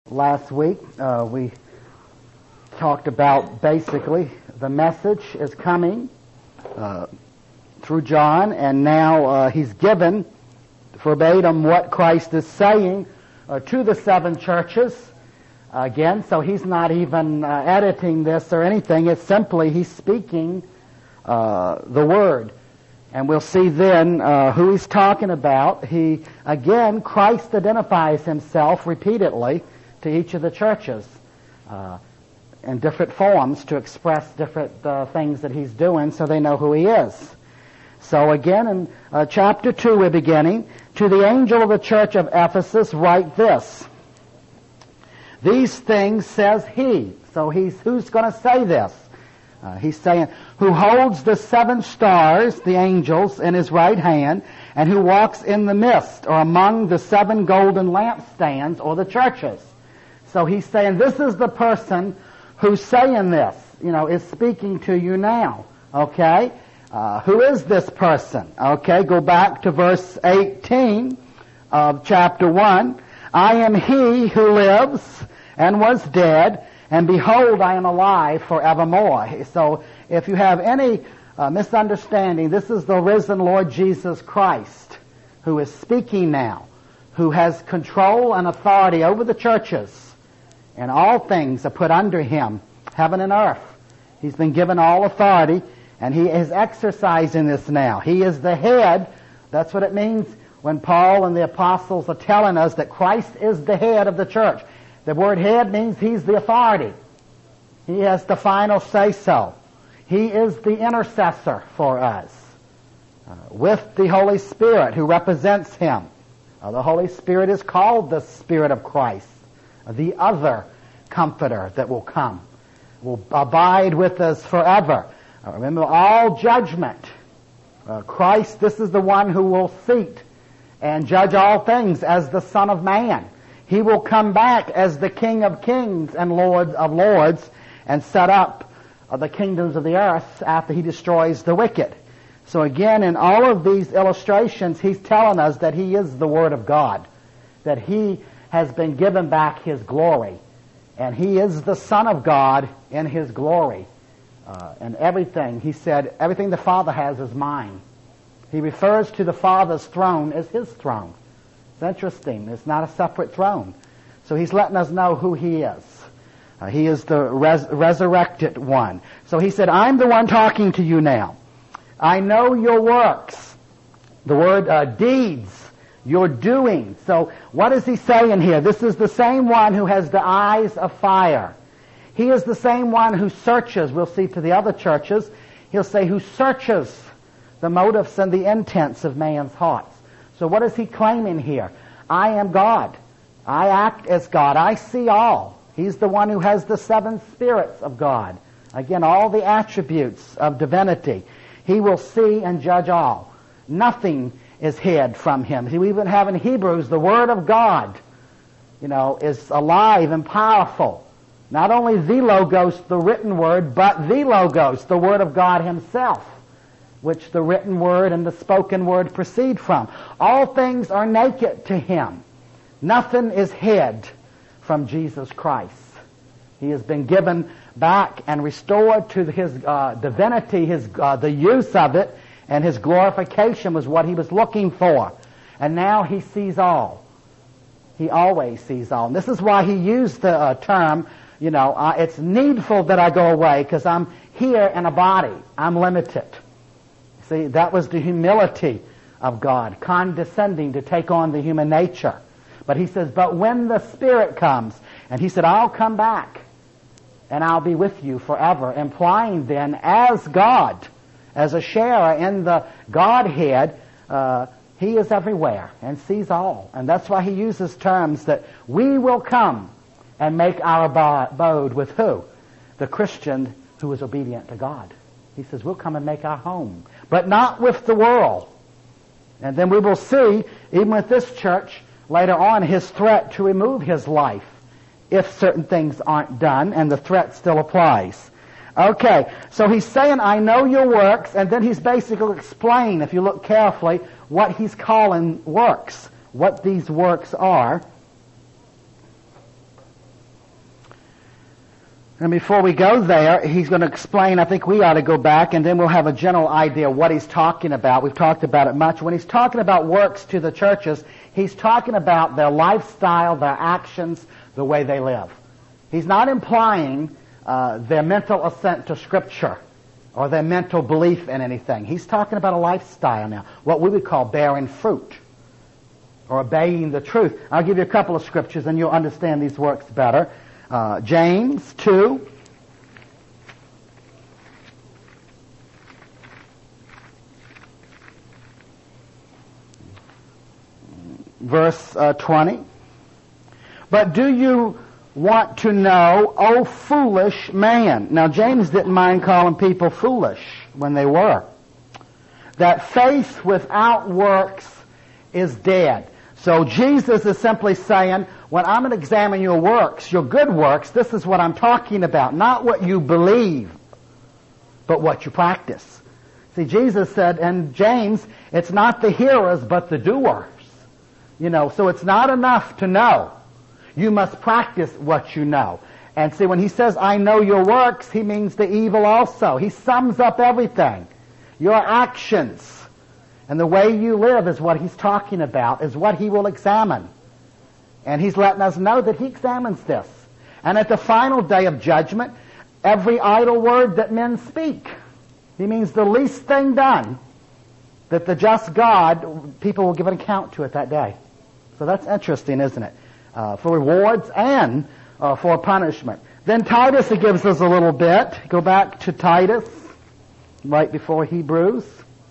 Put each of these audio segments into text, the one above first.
Last week we talked about basically the message is coming through John, and now he's given verbatim what Christ is saying to the seven churches. Again, so he's not even editing this or anything. It's simply he's speaking the Word. And we'll see then who he's talking about. Again, Christ identifies himself repeatedly to each of the churches in different forms to express different things that he's doing so they know who he is. So again, in chapter 2 we're beginning. To the angel of the church of Ephesus write this. These things says he. So who's going to say this? He's saying, who holds the seven stars, the angels, in his right hand, and who walks in the midst, or among the seven golden lampstands, or the churches. So he's saying, this is the person who's saying this, is speaking to you now. Okay? Who is this person? Okay, go back to verse 18 of chapter 1. I am he who lives and was dead, and behold, I am alive forevermore. So if you have any misunderstanding, this is the risen Lord Jesus Christ who is speaking now, who has control and authority over the churches, and all things are put under him, heaven and earth. He's been given all authority, and he is exercising this now. He is the head. That's what it means when Paul and the apostles are telling us that Christ is the head of the church. The word head means he's the authority. He has the final say-so. He is the intercessor for us with the Holy Spirit who represents him. The Holy Spirit is called the Spirit of Christ, the other comforter that will come, will abide with us forever. Remember, all judgment, Christ, this is the one who will seat and judge all things as the Son of Man. He will come back as the King of Kings and Lord of Lords and set up the kingdoms of the earth after he destroys the wicked. So again, in all of these illustrations, he's telling us that he is the Word of God, that he has been given back his glory, and he is the Son of God in his glory. And everything, he said, everything the Father has is mine. He refers to the Father's throne as his throne. It's interesting. It's not a separate throne. So he's letting us know who he is. He is the resurrected one. So he said, I'm the one talking to you now. I know your works. The word deeds, your doing. So what is he saying here? This is the same one who has the eyes of fire. He is the same one who searches. We'll see to the other churches. He'll say who searches the motives and the intents of man's hearts. So what is he claiming here? I am God. I act as God. I see all. He's the one who has the seven spirits of God. Again, all the attributes of divinity. He will see and judge all. Nothing is hid from him. We even have in Hebrews the Word of God, is alive and powerful. Not only the Logos, the written Word, but the Logos, the Word of God himself, which the written Word and the spoken Word proceed from. All things are naked to him. Nothing is hid from Jesus Christ. He has been given back and restored to his divinity, the use of it, and his glorification was what he was looking for. And now he sees all. He always sees all. And this is why he used the term, it's needful that I go away because I'm here in a body. I'm limited. See, that was the humility of God, condescending to take on the human nature. But he says, but when the Spirit comes, and he said, I'll come back, and I'll be with you forever, implying then, as God, as a sharer in the Godhead, he is everywhere and sees all. And that's why he uses terms that we will come and make our abode with who? The Christian who is obedient to God. He says, we'll come and make our home, but not with the world. And then we will see, even with this church, later on, his threat to remove his life if certain things aren't done, and the threat still applies. Okay, so he's saying, I know your works, and then he's basically explaining, if you look carefully, what he's calling works, what these works are. And before we go there, he's going to explain, I think we ought to go back, and then we'll have a general idea what he's talking about. We've talked about it much. When he's talking about works to the churches, he's talking about their lifestyle, their actions, the way they live. He's not implying their mental assent to Scripture or their mental belief in anything. He's talking about a lifestyle now, what we would call bearing fruit or obeying the truth. I'll give you a couple of scriptures and you'll understand these works better. James 2. Verse 20. But do you want to know, O foolish man? Now James didn't mind calling people foolish when they were. That faith without works is dead. So Jesus is simply saying, when I'm going to examine your works, your good works, this is what I'm talking about. Not what you believe, but what you practice. See, Jesus said, and James, it's not the hearers, but the doers. So it's not enough to know. You must practice what you know. And see, when he says, I know your works, he means the evil also. He sums up everything. Your actions and the way you live is what he's talking about, is what he will examine. And he's letting us know that he examines this. And at the final day of judgment, every idle word that men speak, he means the least thing done, that the just God, people will give an account to it that day. So that's interesting, isn't it? For rewards and for punishment. Then Titus, he gives us a little bit. Go back to Titus, right before Hebrews.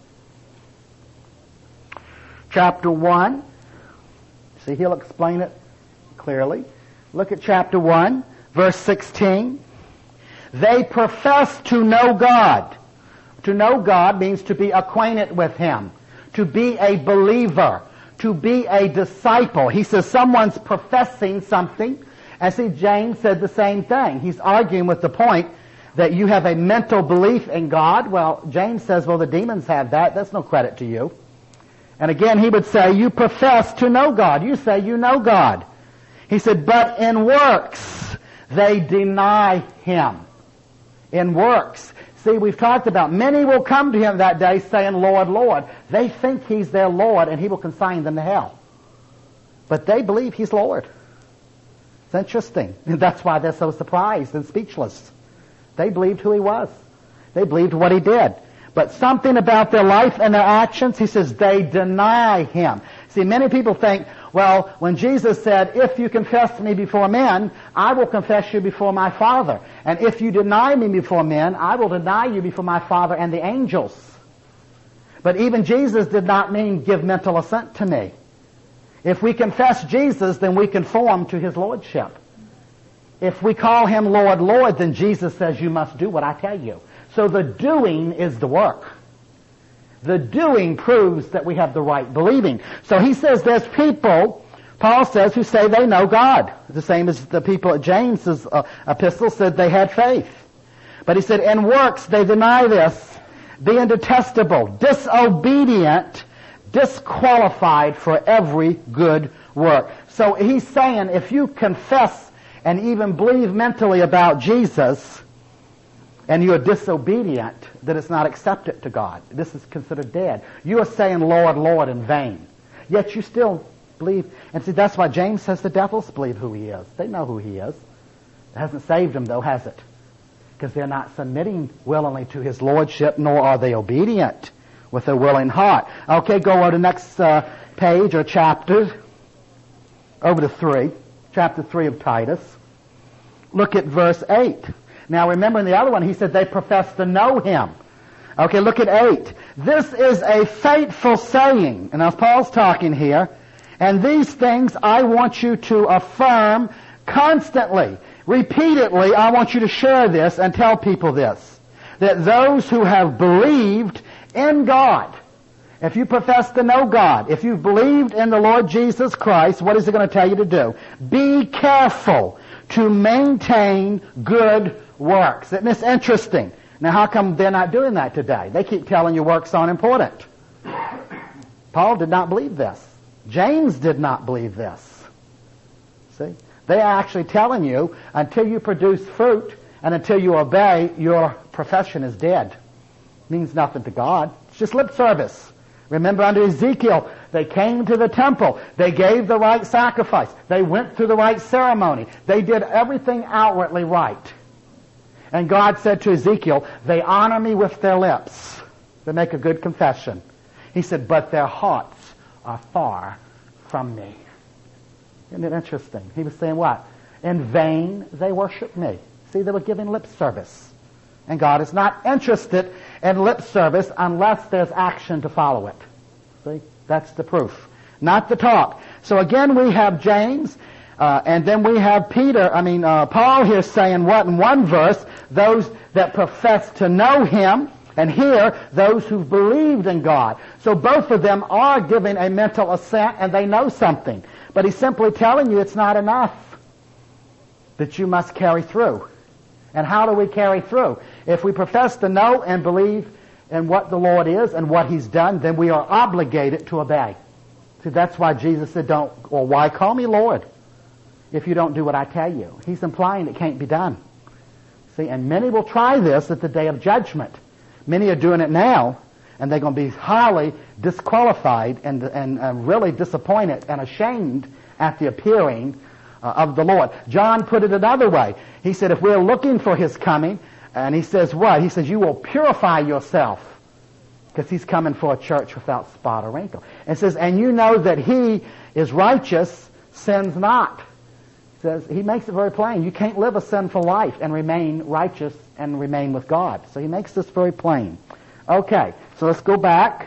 Chapter 1. See, he'll explain it clearly. Look at chapter 1, verse 16. They profess to know God. To know God means to be acquainted with Him, to be a believer, to be a disciple. He says someone's professing something. And see, James said the same thing. He's arguing with the point that you have a mental belief in God. Well, James says, well, the demons have that. That's no credit to you. And again, he would say, you profess to know God. You say you know God. He said, but in works, they deny Him. In works. See, we've talked about many will come to Him that day saying, Lord, Lord. They think He's their Lord and He will consign them to hell. But they believe He's Lord. It's interesting. That's why they're so surprised and speechless. They believed who He was. They believed what He did. But something about their life and their actions, he says, they deny Him. See, many people think, well, when Jesus said, if you confess me before men, I will confess you before my Father. And if you deny me before men, I will deny you before my Father and the angels. But even Jesus did not mean give mental assent to me. If we confess Jesus, then we conform to His lordship. If we call Him Lord, Lord, then Jesus says you must do what I tell you. So the doing is the work. The doing proves that we have the right believing. So he says there's people, Paul says, who say they know God. The same as the people at James's epistle said they had faith. But he said, in works they deny this, being detestable, disobedient, disqualified for every good work. So he's saying if you confess and even believe mentally about Jesus, and you are disobedient, that it's not accepted to God. This is considered dead. You are saying, Lord, Lord, in vain. Yet you still believe. And see, that's why James says the devils believe who He is. They know who He is. It hasn't saved them, though, has it? Because they're not submitting willingly to His lordship, nor are they obedient with a willing heart. Okay, go over to the next page or chapter. Over to 3. Chapter 3 of Titus. Look at verse 8. Now remember in the other one, he said they profess to know Him. Okay, look at 8. This is a faithful saying. And now Paul's talking here. And these things I want you to affirm constantly. Repeatedly, I want you to share this and tell people this. That those who have believed in God, if you profess to know God, if you've believed in the Lord Jesus Christ, what is He going to tell you to do? Be careful to maintain good works. Isn't this interesting? Now how come they're not doing that today? They keep telling you works aren't important. Paul did not believe this. James did not believe this. See? They are actually telling you until you produce fruit And until you obey, your profession is dead. It means nothing to God. It's just lip service. Remember under Ezekiel, they came to the temple. They gave the right sacrifice. They went through the right ceremony. They did everything outwardly right. And God said to Ezekiel, they honor me with their lips. They make a good confession. He said, but their hearts are far from me. Isn't it interesting? He was saying what? In vain they worship me. See, they were giving lip service. And God is not interested in lip service unless there's action to follow it. See? That's the proof. Not the talk. So again we have James, and then we have Paul here saying what in one verse? Those that profess to know Him, and here, those who believed in God. So both of them are giving a mental assent, and they know something. But he's simply telling you it's not enough. That you must carry through. And how do we carry through? If we profess to know and believe in what the Lord is and what He's done, then we are obligated to obey. See, that's why Jesus said, why call me Lord if you don't do what I tell you? He's implying it can't be done. See, and many will try this at the day of judgment. Many are doing it now, and they're going to be highly disqualified and really disappointed and ashamed at the appearing of the Lord. John put it another way. He said, if we're looking for His coming, and he says what? He says, you will purify yourself, because He's coming for a church without spot or wrinkle. And says, and you know that He is righteous, sins not. Says, he makes it very plain. You can't live a sinful life and remain righteous and remain with God. So he makes this very plain. Okay, so let's go back.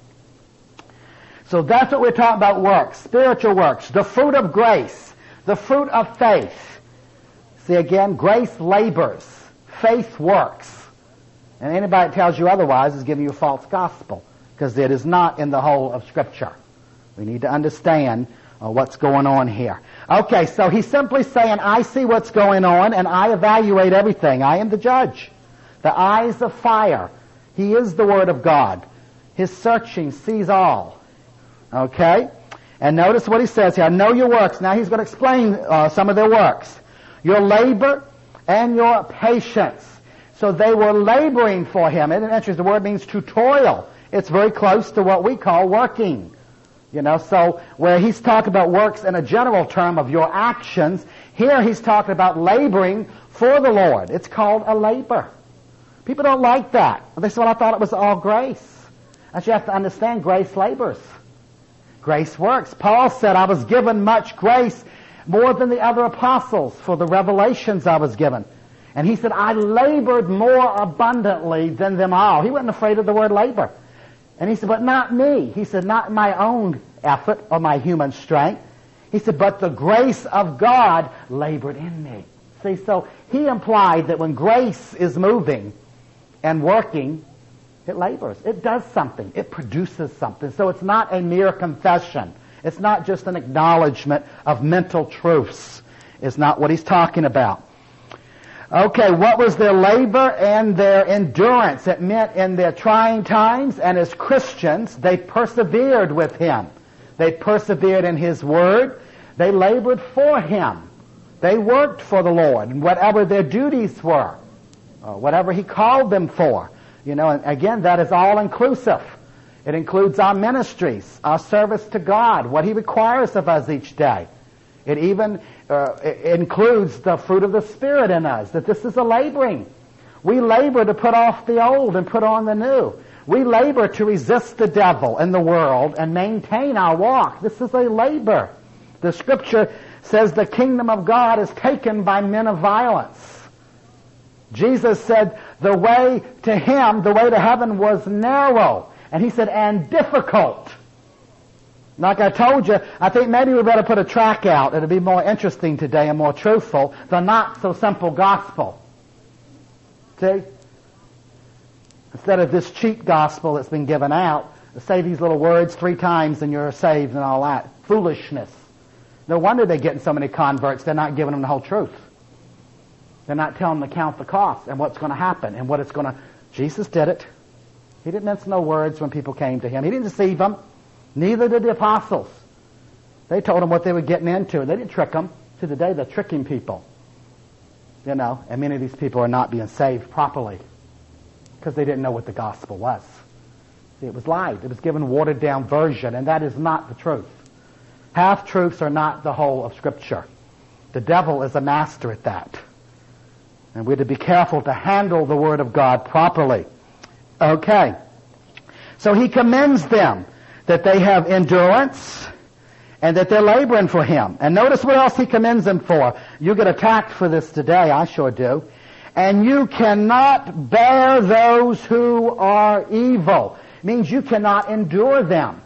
So that's what we're talking about, works, spiritual works, the fruit of grace, the fruit of faith. See again, grace labors, faith works. And anybody that tells you otherwise is giving you a false gospel, because it is not in the whole of Scripture. We need to understand what's going on here. Okay, so he's simply saying, I see what's going on and I evaluate everything. I am the judge. The eyes of fire. He is the Word of God. His searching sees all. Okay? And notice what he says here. I know your works. Now he's going to explain some of their works. Your labor and your patience. So they were laboring for him. And interesting, the word means to toil. It's very close to what we call working. You know, so where he's talking about works in a general term of your actions, here he's talking about laboring for the Lord. It's called a labor. People don't like that. They say, well, I thought it was all grace. And you have to understand, grace labors. Grace works. Paul said, I was given much grace, more than the other apostles, for the revelations I was given. And he said, I labored more abundantly than them all. He wasn't afraid of the word labor. And he said, but not me. He said, not my own effort or my human strength. He said, but the grace of God labored in me. See, so he implied that when grace is moving and working, it labors. It does something. It produces something. So it's not a mere confession. It's not just an acknowledgement of mental truths. It's not what he's talking about. Okay, what was their labor and their endurance? It meant in their trying times, and as Christians, they persevered with him. They persevered in his word. They labored for him. They worked for the Lord, and whatever their duties were, whatever he called them for. You know, and again, that is all inclusive. It includes our ministries, our service to God, what he requires of us each day. It even includes the fruit of the Spirit in us, that this is a laboring. We labor to put off the old and put on the new. We labor to resist the devil and the world and maintain our walk. This is a labor. The Scripture says the kingdom of God is taken by men of violence. Jesus said the way to him, the way to heaven was narrow. And he said, and difficult. Like I told you, I think maybe we better put a track out. It'll be more interesting today and more truthful. The not so simple gospel. See? Instead of this cheap gospel that's been given out, say these little words 3 times and you're saved and all that. Foolishness. No wonder they're getting so many converts. They're not giving them the whole truth. They're not telling them to count the cost and what's going to happen and what it's going to... Jesus did it. He didn't mince no words when people came to him. He didn't deceive them. Neither did the apostles. They told them what they were getting into. They didn't trick them. To today, they're tricking people. and many of these people are not being saved properly because they didn't know what the gospel was. See, it was lied. It was given a watered-down version, and that is not the truth. Half-truths are not the whole of Scripture. The devil is a master at that. And we're to be careful to handle the Word of God properly. Okay. So he commends them that they have endurance and that they're laboring for him. And notice what else he commends them for. You get attacked for this today, I sure do. And you cannot bear those who are evil. It means you cannot endure them.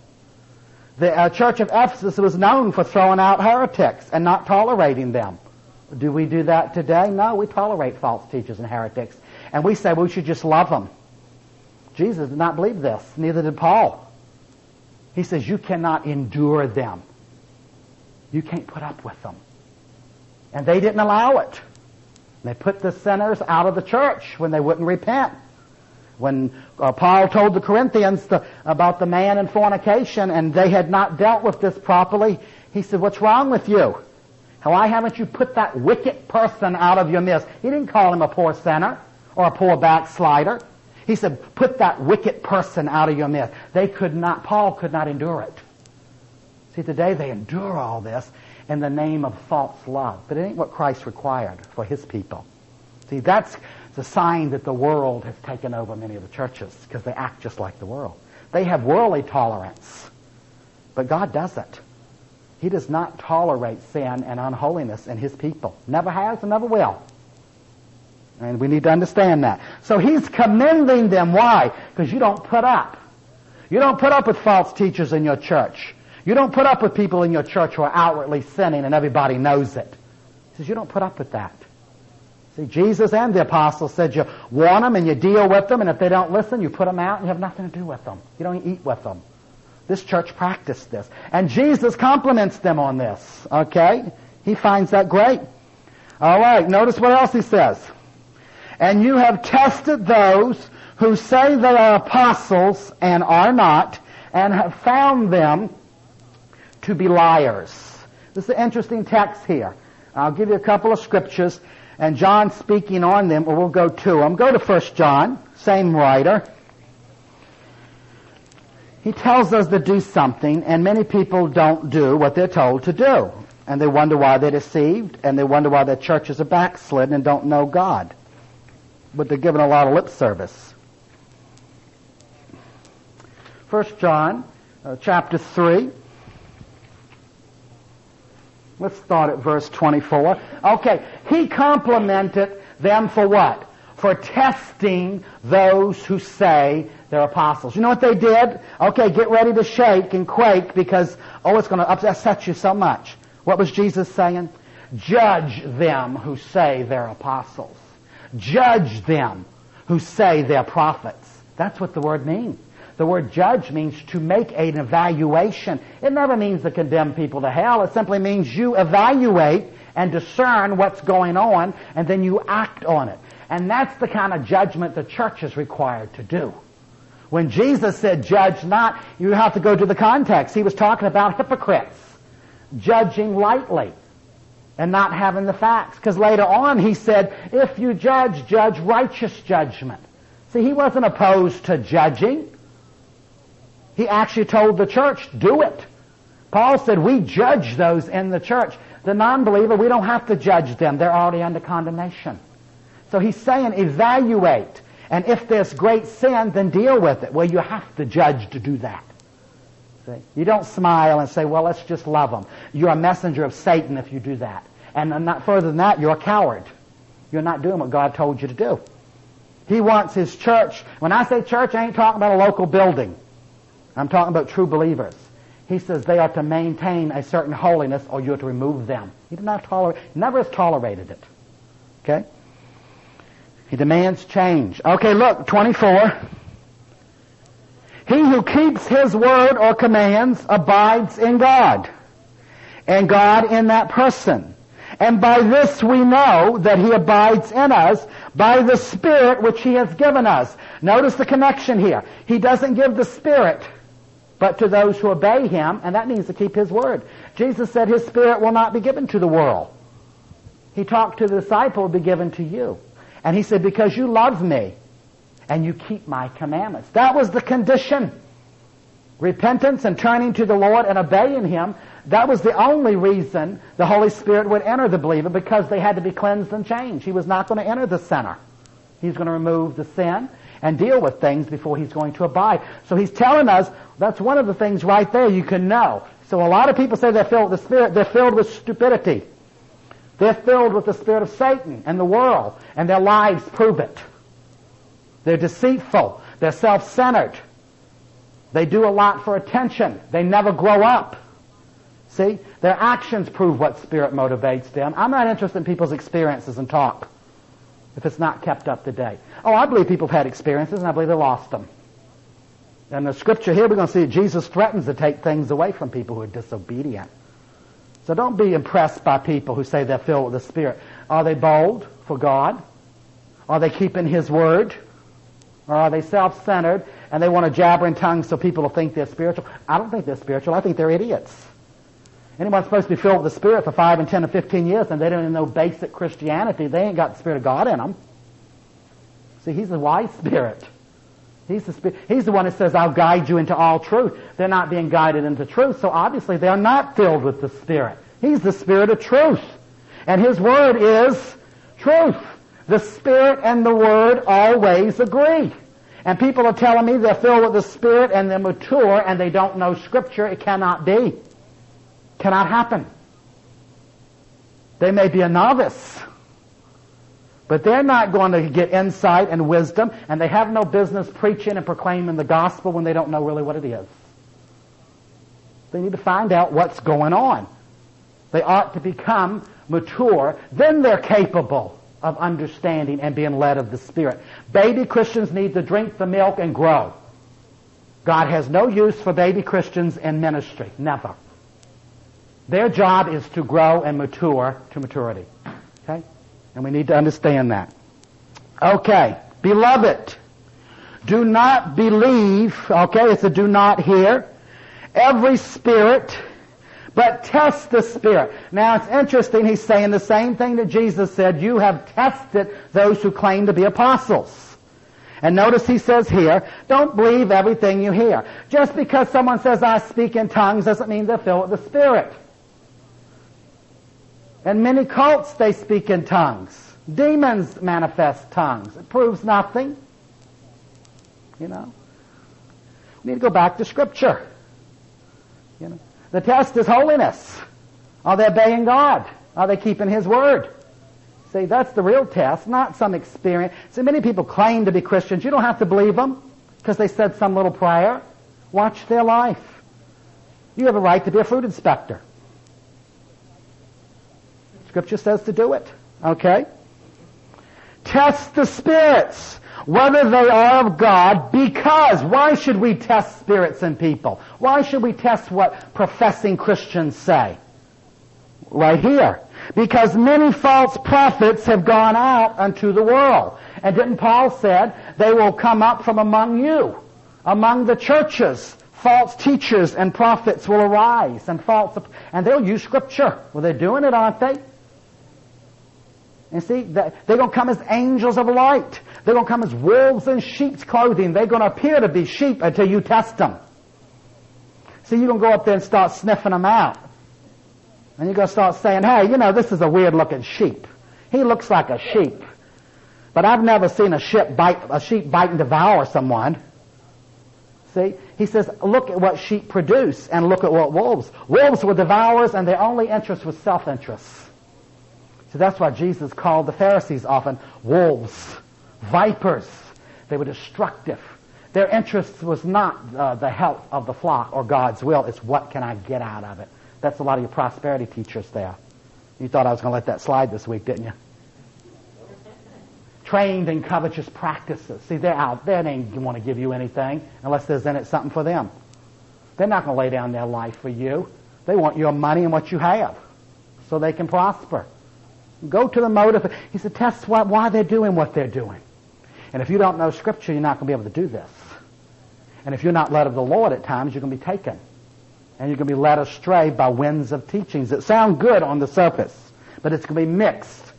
The church of Ephesus was known for throwing out heretics and not tolerating them. Do we do that today? No, we tolerate false teachers and heretics. And we say we should just love them. Jesus did not believe this. Neither did Paul. He says you cannot endure them. You can't put up with them. And they didn't allow it. They put the sinners out of the church when they wouldn't repent. When Paul told the Corinthians about the man in fornication and they had not dealt with this properly, he said, what's wrong with you? Why haven't you put that wicked person out of your midst? He didn't call him a poor sinner or a poor backslider. He said, put that wicked person out of your midst. Paul could not endure it. See, today they endure all this in the name of false love. But it ain't what Christ required for his people. See, that's the sign that the world has taken over many of the churches because they act just like the world. They have worldly tolerance, but God doesn't. He does not tolerate sin and unholiness in his people. Never has and never will. And we need to understand that. So he's commending them. Why? Because you don't put up. You don't put up with false teachers in your church. You don't put up with people in your church who are outwardly sinning and everybody knows it. He says you don't put up with that. See, Jesus and the apostles said you warn them and you deal with them, and if they don't listen, you put them out and you have nothing to do with them. You don't eat with them. This church practiced this. And Jesus compliments them on this. Okay? He finds that great. All right, notice what else he says. And you have tested those who say they are apostles and are not, and have found them to be liars. This is an interesting text here. I'll give you a couple of scriptures, and John speaking on them, or we'll go to them. Go to 1 John, same writer. He tells us to do something, and many people don't do what they're told to do. And they wonder why they're deceived, and they wonder why their churches are backslidden and don't know God. But they're given a lot of lip service. 1 John, chapter 3. Let's start at verse 24. Okay, he complimented them for what? For testing those who say they're apostles. You know what they did? Okay, get ready to shake and quake because, it's going to upset you so much. What was Jesus saying? Judge them who say they're apostles. Judge them who say they're prophets. That's what the word means. The word judge means to make an evaluation. It never means to condemn people to hell. It simply means you evaluate and discern what's going on, and then you act on it. And that's the kind of judgment the church is required to do. When Jesus said judge not, you have to go to the context. He was talking about hypocrites, judging lightly and not having the facts. Because later on he said, if you judge, judge righteous judgment. See, he wasn't opposed to judging. He actually told the church, do it. Paul said, we judge those in the church. The non-believer, we don't have to judge them. They're already under condemnation. So he's saying evaluate. And if there's great sin, then deal with it. Well, you have to judge to do that. See? You don't smile and say, well, let's just love them. You're a messenger of Satan if you do that. And not further than that, you're a coward. You're not doing what God told you to do. He wants his church. When I say church, I ain't talking about a local building. I'm talking about true believers. He says they are to maintain a certain holiness or you're to remove them. He did not tolerate, never has tolerated it. Okay? He demands change. Okay, look, 24. He who keeps his word or commands abides in God, and God in that person. And by this we know that he abides in us by the Spirit which he has given us. Notice the connection here. He doesn't give the Spirit but to those who obey him, and that means to keep his word. Jesus said his Spirit will not be given to the world. He talked to the disciple, will be given to you. And he said, because you love me and you keep my commandments. That was the condition. Repentance and turning to the Lord and obeying Him, that was the only reason the Holy Spirit would enter the believer, because they had to be cleansed and changed. He was not going to enter the sinner. He's going to remove the sin and deal with things before He's going to abide. So He's telling us, that's one of the things right there you can know. So a lot of people say they're filled with the Spirit. They're filled with stupidity. They're filled with the spirit of Satan and the world, and their lives prove it. They're deceitful. They're self-centered. They do a lot for attention. They never grow up. See? Their actions prove what spirit motivates them. I'm not interested in people's experiences and talk if it's not kept up to date. Oh, I believe people have had experiences, and I believe they lost them. In the scripture here, we're going to see that Jesus threatens to take things away from people who are disobedient. So don't be impressed by people who say they're filled with the Spirit. Are they bold for God? Are they keeping His Word? Or are they self-centered and they want to jabber in tongues so people will think they're spiritual? I don't think they're spiritual. I think they're idiots. Anyone's supposed to be filled with the Spirit for 5 and 10 and 15 years and they don't even know basic Christianity, they ain't got the Spirit of God in them. See, He's the wise Spirit. He's the one that says, I'll guide you into all truth. They're not being guided into truth, so obviously they're not filled with the Spirit. He's the Spirit of truth. And His Word is truth. The Spirit and the Word always agree. And people are telling me they're filled with the Spirit and they're mature and they don't know Scripture. It cannot be. Cannot happen. They may be a novice, but they're not going to get insight and wisdom, and they have no business preaching and proclaiming the gospel when they don't know really what it is. They need to find out what's going on. They ought to become mature. Then they're capable of understanding and being led of the Spirit. Baby Christians need to drink the milk and grow. God has no use for baby Christians in ministry. Never. Their job is to grow and mature to maturity. Okay? And we need to understand that. Okay. Beloved, do not believe, okay, it's a do not here, every spirit, but test the Spirit. Now it's interesting, he's saying the same thing that Jesus said, you have tested those who claim to be apostles. And notice he says here, don't believe everything you hear. Just because someone says, I speak in tongues, doesn't mean they're filled with the Spirit. In many cults, they speak in tongues. Demons manifest tongues. It proves nothing. You know. We need to go back to Scripture. You know. The test is holiness. Are they obeying God? Are they keeping His Word? See, that's the real test, not some experience. See, many people claim to be Christians. You don't have to believe them because they said some little prayer. Watch their life. You have a right to be a fruit inspector. Scripture says to do it. Okay? Test the spirits, whether they are of God, because why should we test spirits in people? Why should we test what professing Christians say? Right here. Because many false prophets have gone out unto the world. And didn't Paul said, they will come up from among you, among the churches. False teachers and prophets will arise, and they'll use Scripture. Well, they're doing it, aren't they? And see, they're going to come as angels of light. They're going to come as wolves in sheep's clothing. They're going to appear to be sheep until you test them. See, you're going to go up there and start sniffing them out. And you're going to start saying, hey, you know, this is a weird-looking sheep. He looks like a sheep. But I've never seen a sheep bite and devour someone. See? He says, look at what sheep produce and look at what wolves. Wolves were devourers and their only interest was self-interest. So that's why Jesus called the Pharisees often wolves, vipers. They were destructive. Their interest was not the health of the flock or God's will. It's what can I get out of it. That's a lot of your prosperity teachers there. You thought I was going to let that slide this week, didn't you? Trained in covetous practices. See, they're out there. They ain't want to give you anything unless there's in it something for them. They're not going to lay down their life for you. They want your money and what you have so they can prosper. Go to the motive. He said, test why they're doing what they're doing. And if you don't know Scripture, you're not going to be able to do this. And if you're not led of the Lord at times, you're going to be taken. And you're going to be led astray by winds of teachings that sound good on the surface, but it's going to be mixed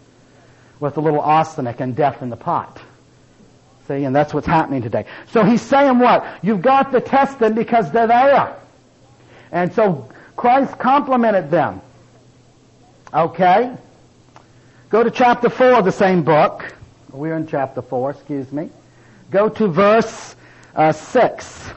with a little arsenic and death in the pot. See, and that's what's happening today. So he's saying what? You've got to test them because they're there. And so Christ complimented them. Okay? Go to chapter 4 of the same book. We're in chapter 4, excuse me. Go to verse 6.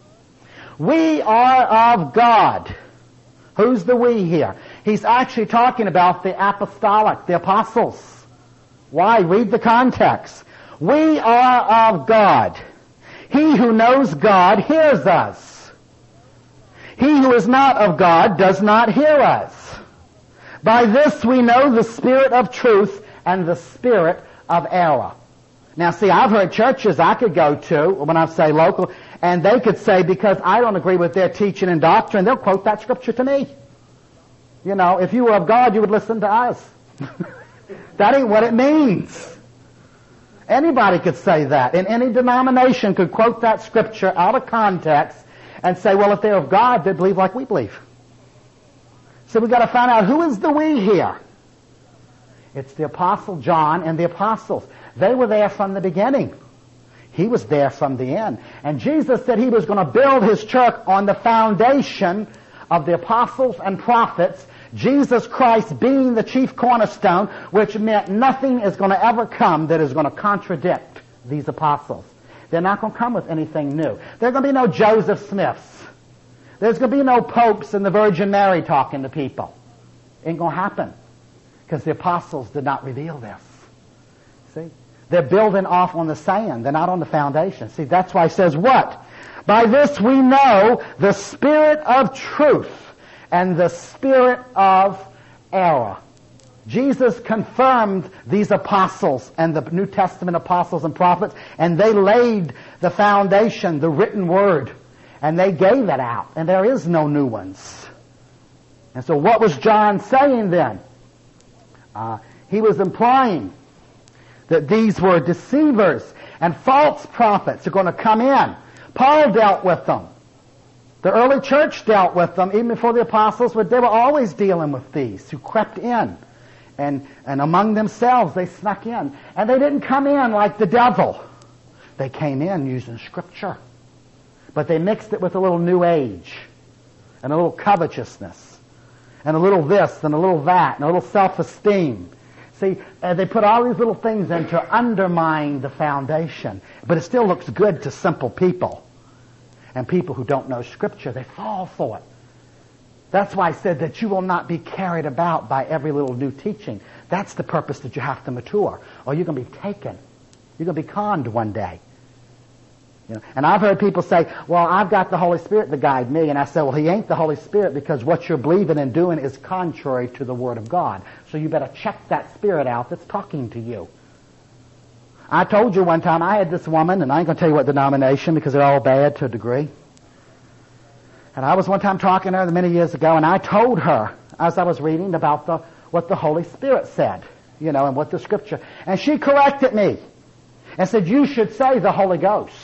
We are of God. Who's the we here? He's actually talking about the apostolic, the apostles. Why? Read the context. We are of God. He who knows God hears us. He who is not of God does not hear us. By this we know the spirit of truth and the spirit of error. Now see, I've heard churches I could go to, when I say local, and they could say, because I don't agree with their teaching and doctrine, they'll quote that scripture to me. You know, if you were of God, you would listen to us. That ain't what it means. Anybody could say that. In any denomination could quote that scripture out of context and say, well, if they're of God, they believe like we believe. So we've got to find out who is the we here. It's the Apostle John and the apostles. They were there from the beginning. He was there from the end. And Jesus said he was going to build his church on the foundation of the apostles and prophets, Jesus Christ being the chief cornerstone, which meant nothing is going to ever come that is going to contradict these apostles. They're not going to come with anything new. There are going to be no Joseph Smiths. There's going to be no popes and the Virgin Mary talking to people. Ain't going to happen. Because the apostles did not reveal this. See? They're building off on the sand. They're not on the foundation. See, that's why he says what? By this we know the spirit of truth and the spirit of error. Jesus confirmed these apostles and the New Testament apostles and prophets, and they laid the foundation, the written word, and they gave it out, and there is no new ones. And so what was John saying then? He was implying that these were deceivers and false prophets are going to come in. Paul dealt with them. The early church dealt with them, even before the apostles, but they were always dealing with these who crept in. And among themselves they snuck in. And they didn't come in like the devil. They came in using Scripture. But they mixed it with a little New Age and a little covetousness and a little this and a little that and a little self-esteem. See, they put all these little things in to undermine the foundation. But it still looks good to simple people. And people who don't know Scripture, they fall for it. That's why I said that you will not be carried about by every little new teaching. That's the purpose that you have to mature. Or you're going to be taken. You're going to be conned one day. You know? And I've heard people say, well, I've got the Holy Spirit to guide me. And I say, well, he ain't the Holy Spirit because what you're believing and doing is contrary to the Word of God. So you better check that spirit out that's talking to you. I told you one time I had this woman, and I ain't going to tell you what denomination because they're all bad to a degree. And I was one time talking to her many years ago, and I told her, as I was reading about what the Holy Spirit said, you know, and what the Scripture. And she corrected me and said, you should say the Holy Ghost.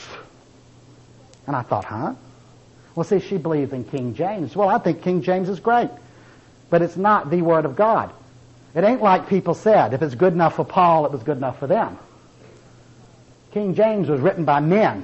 And I thought, huh? Well, see, she believed in King James. Well, I think King James is great, but it's not the Word of God. It ain't like people said, if it's good enough for Paul, it was good enough for them. King James was written by men,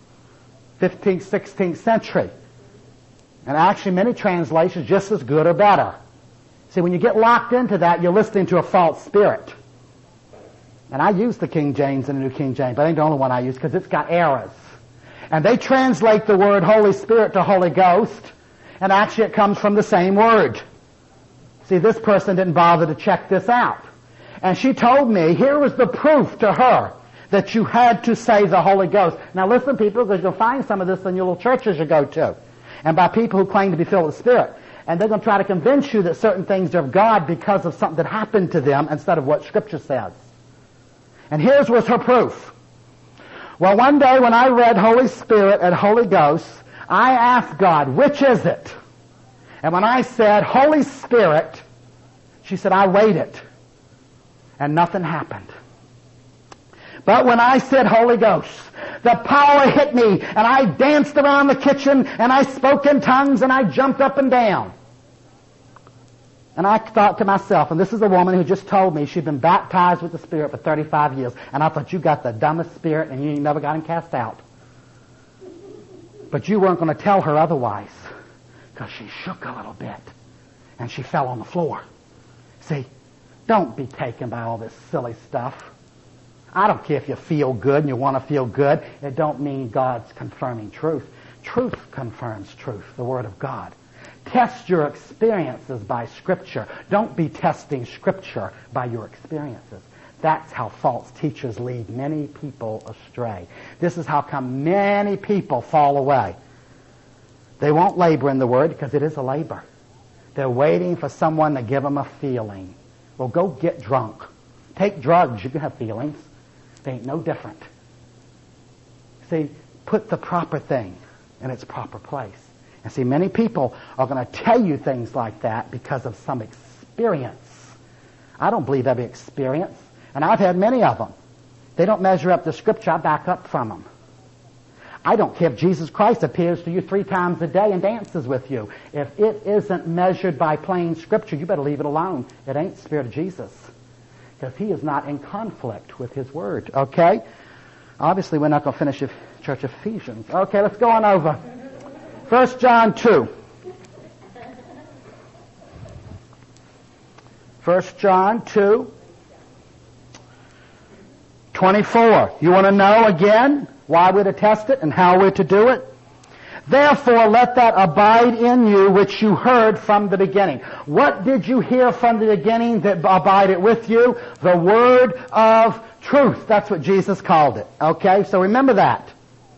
15th, 16th century. And actually many translations just as good or better. See, when you get locked into that, you're listening to a false spirit. And I use the King James and the New King James, but it ain't the only one I use because it's got errors. And they translate the word Holy Spirit to Holy Ghost, and actually it comes from the same word. See, this person didn't bother to check this out. And she told me, here was the proof to her that you had to say the Holy Ghost. Now listen, people, because you'll find some of this in your little churches you go to, and by people who claim to be filled with the Spirit. And they're going to try to convince you that certain things are of God because of something that happened to them instead of what Scripture says. And here's what's her proof. Well, one day when I read Holy Spirit and Holy Ghost, I asked God, which is it? And when I said Holy Spirit, she said, I waited. And nothing happened. But when I said Holy Ghost, the power hit me, and I danced around the kitchen, and I spoke in tongues, and I jumped up and down. And I thought to myself, and this is a woman who just told me she'd been baptized with the Spirit for 35 years, and I thought, you got the dumbest spirit and you ain't never got him cast out. But you weren't going to tell her otherwise, because she shook a little bit and she fell on the floor. See, don't be taken by all this silly stuff. I don't care if you feel good and you want to feel good. It don't mean God's confirming truth. Truth confirms truth, the Word of God. Test your experiences by Scripture. Don't be testing Scripture by your experiences. That's how false teachers lead many people astray. This is how come many people fall away. They won't labor in the Word because it is a labor. They're waiting for someone to give them a feeling. Well, go get drunk. Take drugs. You can have feelings. They ain't no different. See, put the proper thing in its proper place. And see, many people are going to tell you things like that because of some experience. I don't believe every experience. And I've had many of them. They don't measure up to Scripture. I back up from them. I don't care if Jesus Christ appears to you 3 times a day and dances with you. If it isn't measured by plain Scripture, you better leave it alone. It ain't the Spirit of Jesus. Because he is not in conflict with his Word. Okay? Obviously, we're not going to finish Church of Ephesians. Okay, let's go on over. 1 John 2. 1 John 2. 24. You want to know again why we're to test it and how we're to do it? Therefore, let that abide in you which you heard from the beginning. What did you hear from the beginning that abided with you? The word of truth. That's what Jesus called it. Okay? So remember that.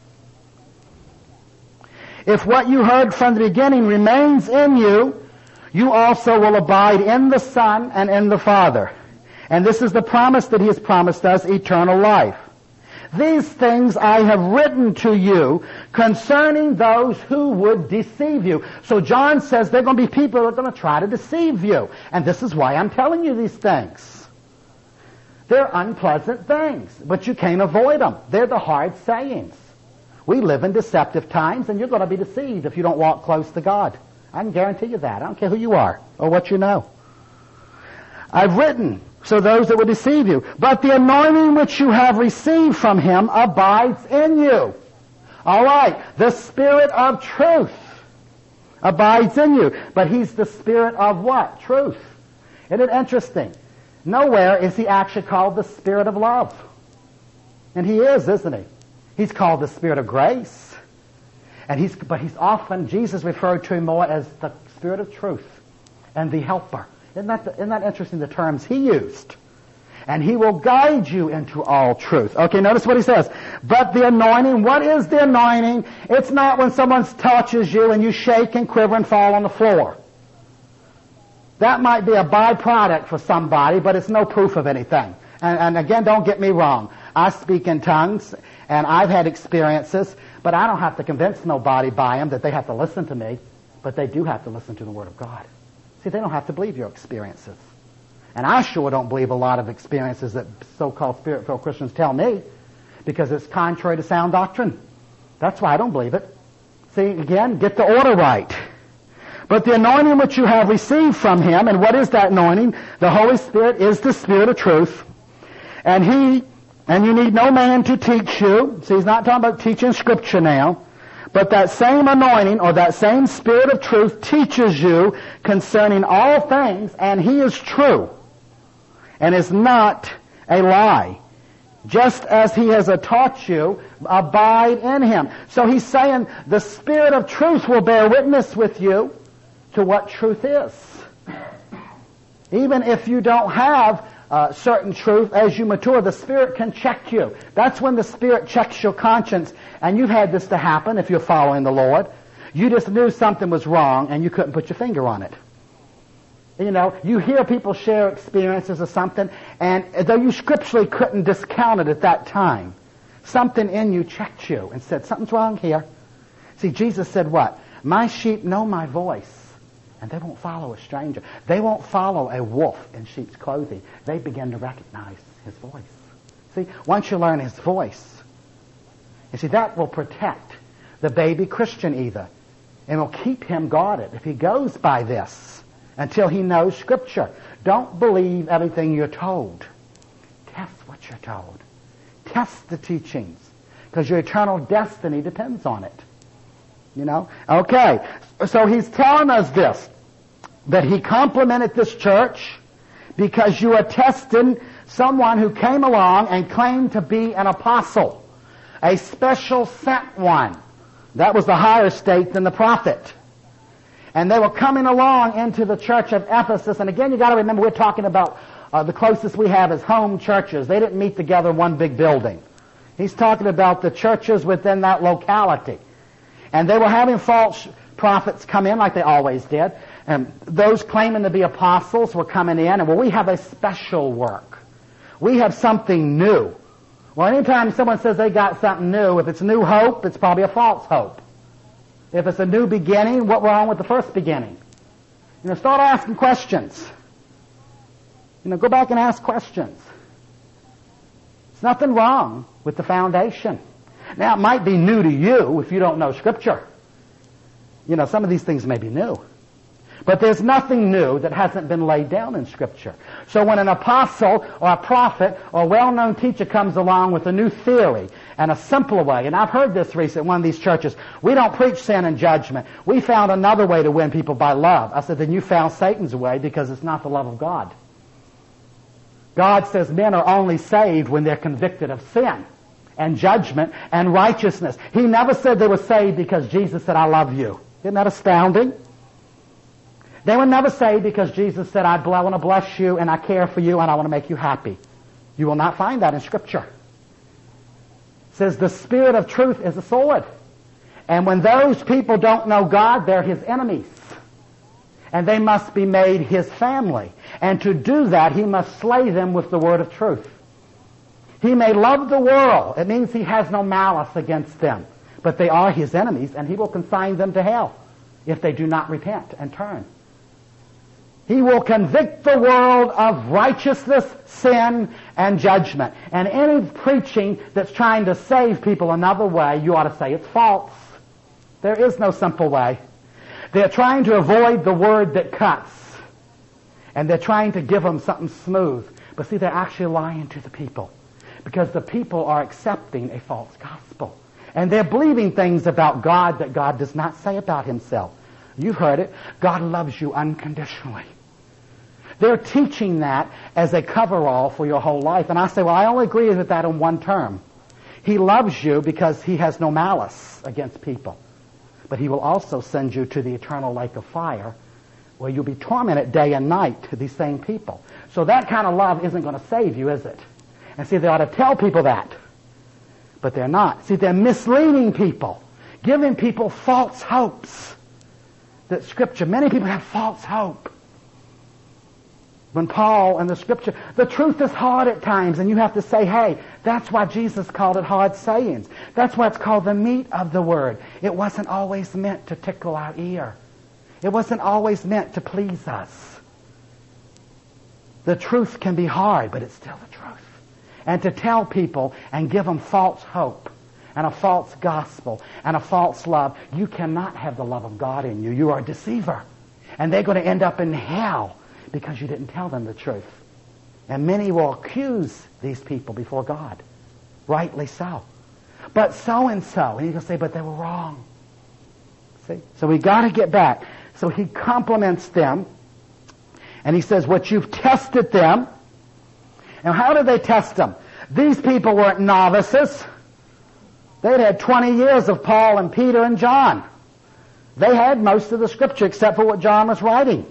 If what you heard from the beginning remains in you, you also will abide in the Son and in the Father. And this is the promise that he has promised us, eternal life. These things I have written to you concerning those who would deceive you. So John says there are going to be people who are going to try to deceive you. And this is why I'm telling you these things. They're unpleasant things, but you can't avoid them. They're the hard sayings. We live in deceptive times, and you're going to be deceived if you don't walk close to God. I can guarantee you that. I don't care who you are or what you know. I've written so those that would deceive you. But the anointing which you have received from him abides in you. All right. The Spirit of truth abides in you. But he's the Spirit of what? Truth. Isn't it interesting? Nowhere is he actually called the Spirit of love. And he is, isn't he? He's called the Spirit of grace. But he's often, Jesus referred to him more as the Spirit of truth and the helper. Isn't that interesting, the terms he used? And he will guide you into all truth. Okay, notice what he says. But the anointing, what is the anointing? It's not when someone touches you and you shake and quiver and fall on the floor. That might be a byproduct for somebody, but it's no proof of anything. And again, don't get me wrong. I speak in tongues, and I've had experiences, but I don't have to convince nobody by them that they have to listen to me, but they do have to listen to the Word of God. See, they don't have to believe your experiences. And I sure don't believe a lot of experiences that so-called Spirit-filled Christians tell me, because it's contrary to sound doctrine. That's why I don't believe it. See, again, get the order right. But the anointing which you have received from him, and what is that anointing? The Holy Spirit is the Spirit of truth. And you need no man to teach you. See, he's not talking about teaching Scripture now. But that same anointing, or that same Spirit of truth, teaches you concerning all things, and he is true, and is not a lie. Just as he has taught you, abide in him. So he's saying the Spirit of truth will bear witness with you to what truth is. Even if you don't have certain truth, as you mature, the Spirit can check you. That's when the Spirit checks your conscience. And you've had this to happen if you're following the Lord. You just knew something was wrong and you couldn't put your finger on it. You know, you hear people share experiences of something, and though you scripturally couldn't discount it at that time, something in you checked you and said, something's wrong here. See, Jesus said what? My sheep know my voice, and they won't follow a stranger. They won't follow a wolf in sheep's clothing. They begin to recognize his voice. See, once you learn his voice, you see, that will protect the baby Christian either, and will keep him guarded if he goes by this until he knows Scripture. Don't believe everything you're told. Test what you're told. Test the teachings, because your eternal destiny depends on it. You know? Okay, so he's telling us this, that he complimented this church because you are testing someone who came along and claimed to be an apostle, a special sent one. That was the higher state than the prophet. And they were coming along into the church of Ephesus. And again, you got to remember, we're talking about the closest we have is home churches. They didn't meet together in one big building. He's talking about the churches within that locality. And they were having false prophets come in like they always did. And those claiming to be apostles were coming in. And, well, we have a special work. We have something new. Well, anytime someone says they got something new, if it's new hope, it's probably a false hope. If it's a new beginning, what's wrong with the first beginning? You know, start asking questions. You know, go back and ask questions. There's nothing wrong with the foundation. Now, it might be new to you if you don't know Scripture. You know, some of these things may be new. But there's nothing new that hasn't been laid down in Scripture. So when an apostle or a prophet or a well-known teacher comes along with a new theory and a simpler way, and I've heard this recently in one of these churches, we don't preach sin and judgment. We found another way to win people by love. I said, then you found Satan's way, because it's not the love of God. God says men are only saved when they're convicted of sin and judgment and righteousness. He never said they were saved because Jesus said, I love you. Isn't that astounding? They were never saved because Jesus said, I want to bless you and I care for you and I want to make you happy. You will not find that in Scripture. It says the Spirit of truth is a sword. And when those people don't know God, they're His enemies. And they must be made His family. And to do that, He must slay them with the word of truth. He may love the world. It means He has no malice against them. But they are His enemies, and He will consign them to hell if they do not repent and turn. He will convict the world of righteousness, sin, and judgment. And any preaching that's trying to save people another way, you ought to say it's false. There is no simple way. They're trying to avoid the word that cuts. And they're trying to give them something smooth. But see, they're actually lying to the people. Because the people are accepting a false gospel. And they're believing things about God that God does not say about Himself. You've heard it. God loves you unconditionally. They're teaching that as a coverall for your whole life. And I say, well, I only agree with that in one term. He loves you because He has no malice against people. But He will also send you to the eternal lake of fire where you'll be tormented day and night to these same people. So that kind of love isn't going to save you, is it? And see, they ought to tell people that. But they're not. See, they're misleading people, giving people false hopes. That Scripture, many people have false hope. When Paul and the Scripture, the truth is hard at times, and you have to say, hey, that's why Jesus called it hard sayings. That's why it's called the meat of the Word. It wasn't always meant to tickle our ear. It wasn't always meant to please us. The truth can be hard, but it's still the truth. And to tell people and give them false hope and a false gospel and a false love, you cannot have the love of God in you. You are a deceiver. And they're going to end up in hell because you didn't tell them the truth. And many will accuse these people before God. Rightly so. But so-and-so. And you can say, but they were wrong. See? So we got to get back. So he compliments them. And he says, what you've tested them. And how did they test them? These people weren't novices. They'd had 20 years of Paul and Peter and John. They had most of the Scripture except for what John was writing.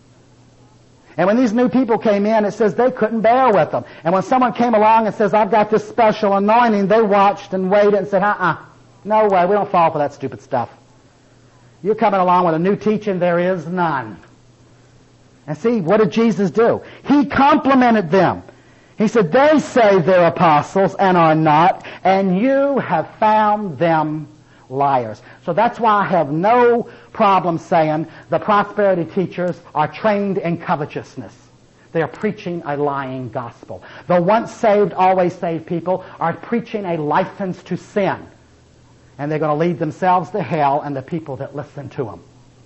And when these new people came in, it says they couldn't bear with them. And when someone came along and says, I've got this special anointing, they watched and waited and said, no way, we don't fall for that stupid stuff. You're coming along with a new teaching, there is none. And see, what did Jesus do? He complimented them. He said, they say they're apostles and are not, and you have found them liars. So that's why I have no problem saying the prosperity teachers are trained in covetousness. They are preaching a lying gospel. The once saved, always saved people are preaching a license to sin. And they're going to lead themselves to hell and the people that listen to them.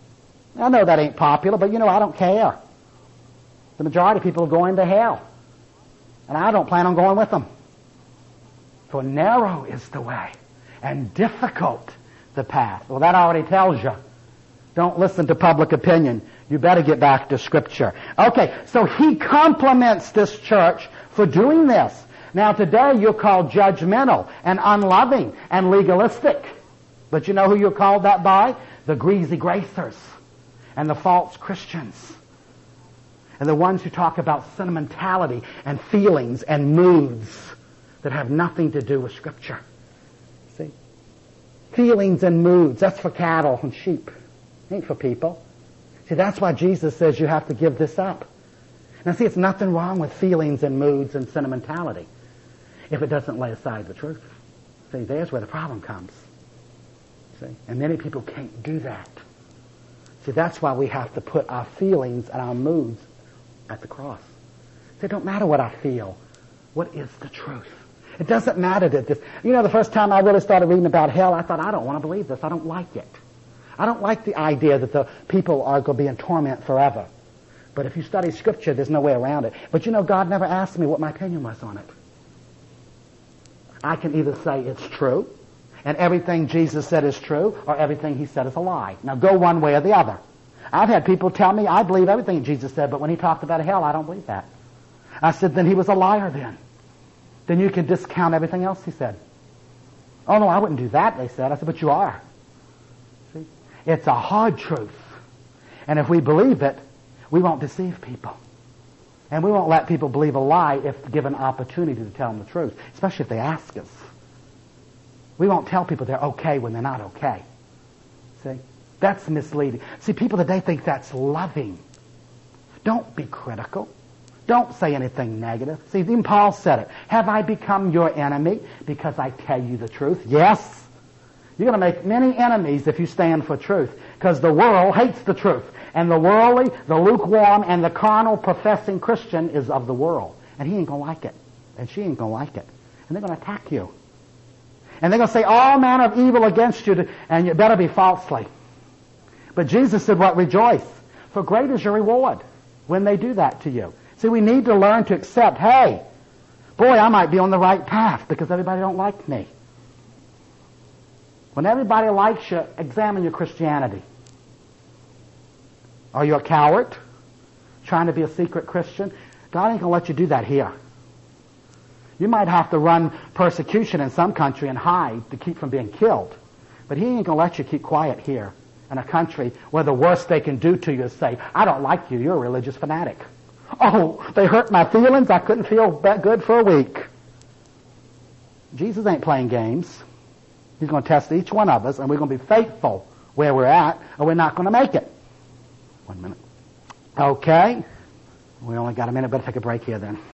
I know that ain't popular, but I don't care. The majority of people are going to hell. And I don't plan on going with them. For narrow is the way, and difficult the path. Well, that already tells you. Don't listen to public opinion. You better get back to Scripture. Okay, so he compliments this church for doing this. Now today you're called judgmental and unloving and legalistic. But you know who you're called that by? The greasy gracers and the false Christians. And the ones who talk about sentimentality and feelings and moods that have nothing to do with Scripture. See? Feelings and moods, that's for cattle and sheep. It ain't for people. See, that's why Jesus says you have to give this up. Now see, it's nothing wrong with feelings and moods and sentimentality if it doesn't lay aside the truth. See, there's where the problem comes. See? And many people can't do that. See, that's why we have to put our feelings and our moods at the cross. See, it don't matter what I feel. What is the truth? It doesn't matter that this... the first time I really started reading about hell, I thought, I don't want to believe this. I don't like it. I don't like the idea that the people are going to be in torment forever. But if you study Scripture, there's no way around it. But God never asked me what my opinion was on it. I can either say it's true, and everything Jesus said is true, or everything he said is a lie. Now go one way or the other. I've had people tell me I believe everything Jesus said, but when he talked about hell, I don't believe that. I said, then he was a liar then. Then you can discount everything else he said. Oh no, I wouldn't do that, they said. I said, but you are. See? It's a hard truth. And if we believe it, we won't deceive people. And we won't let people believe a lie if given opportunity to tell them the truth, especially if they ask us. We won't tell people they're okay when they're not okay. See? That's misleading. See, people today think that's loving. Don't be critical. Don't say anything negative. See, even Paul said it. Have I become your enemy because I tell you the truth? Yes. You're going to make many enemies if you stand for truth, because the world hates the truth. And the worldly, the lukewarm, and the carnal professing Christian is of the world. And he ain't going to like it. And she ain't going to like it. And they're going to attack you. And they're going to say all manner of evil against you, and you better be falsely. But Jesus said, what? Rejoice. For great is your reward when they do that to you. See, we need to learn to accept, hey, boy, I might be on the right path because everybody don't like me. When everybody likes you, examine your Christianity. Are you a coward? Trying to be a secret Christian? God ain't going to let you do that here. You might have to run persecution in some country and hide to keep from being killed. But he ain't going to let you keep quiet here in a country where the worst they can do to you is say, I don't like you, you're a religious fanatic. Oh, they hurt my feelings, I couldn't feel that good for a week. Jesus ain't playing games. He's going to test each one of us, and we're going to be faithful where we're at, or we're not going to make it. 1 minute. Okay. We only got a minute. Better take a break here then.